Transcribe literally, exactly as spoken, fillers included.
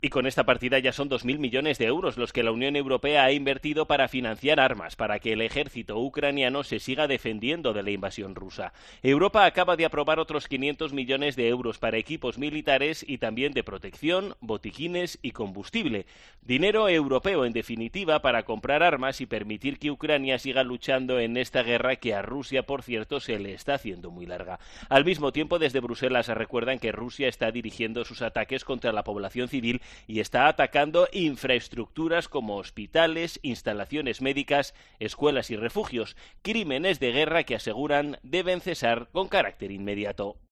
Y con esta partida ya son dos mil millones de euros los que la Unión Europea ha invertido para financiar armas, para que el ejército ucraniano se siga defendiendo de la invasión rusa. Europa acaba de aprobar otros quinientos millones de euros para equipos militares y también de protección, botiquines y combustible. Dinero europeo, en definitiva, para comprar armas y permitir que Ucrania siga luchando en esta guerra que a Rusia, por cierto, se le está haciendo muy larga. Al mismo tiempo, desde Bruselas recuerdan que Rusia está dirigiendo sus ataques contra la población civil y está atacando infraestructuras como hospitales, instalaciones médicas, escuelas y refugios, crímenes de guerra que aseguran deben cesar con carácter inmediato.